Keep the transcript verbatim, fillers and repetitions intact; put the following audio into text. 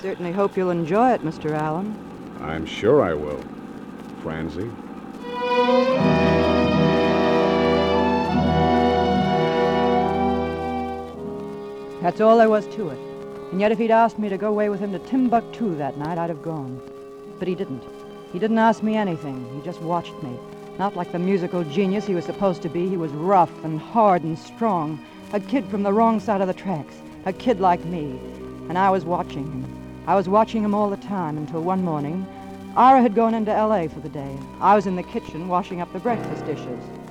certainly hope you'll enjoy it, Mister Allen. I'm sure I will, Francie. That's all there was to it. And yet if he'd asked me to go away with him to Timbuktu that night, I'd have gone. But he didn't. He didn't ask me anything. He just watched me. Not like the musical genius he was supposed to be. He was rough and hard and strong. A kid from the wrong side of the tracks. A kid like me. And I was watching him. I was watching him all the time until one morning, Ira had gone into L A for the day. I was in the kitchen washing up the breakfast dishes.